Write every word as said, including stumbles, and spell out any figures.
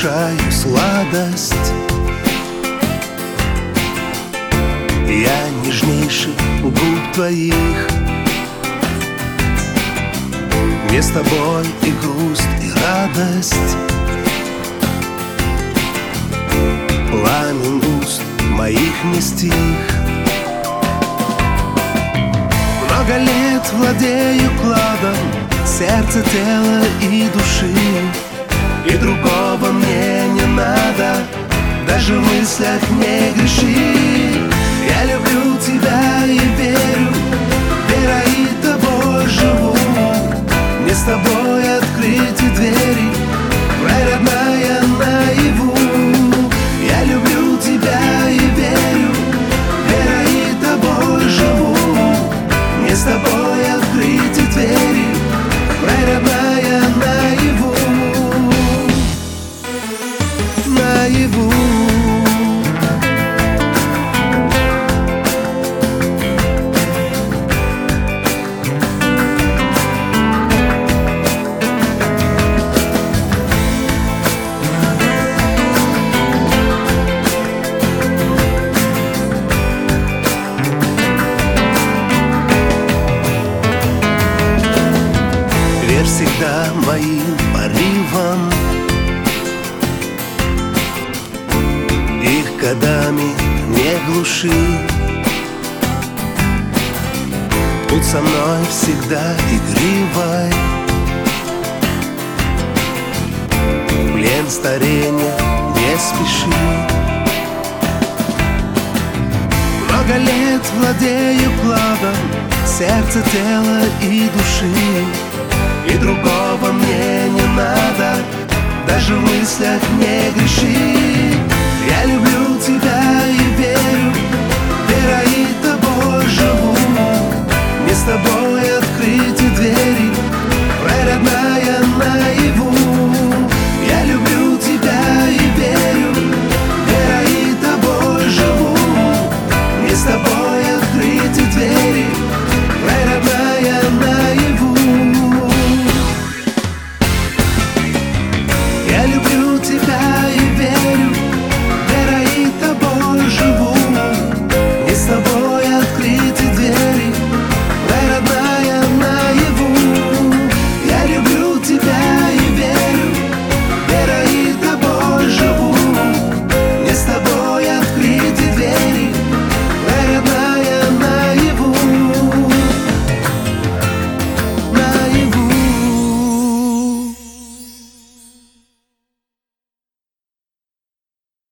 предвкушаю сладость. Я нежнейший губ твоих. Мне с тобой и грусть, и радость. Пламен уст моих не стих. Много лет владею кладом сердца, тела и души. И другого мне не надо, даже в мыслях не греши. Я люблю тебя и верю, верой тобой живу. Мне с тобой открыты двери, рай, родная, наяву. Я люблю тебя и верю, верой тобой живу. Мне с тобой открыты двери, рай, родная, наяву. Наяву. Верь всегда моим порывам, их годами не глуши. Будь со мной всегда игривой, в плен старения не спеши. Много лет владею кладом сердца, тела и души. И другого мне не надо, даже в мыслях не греши. Я люблю тебя и верю, верой тобой живу. Мне с тобой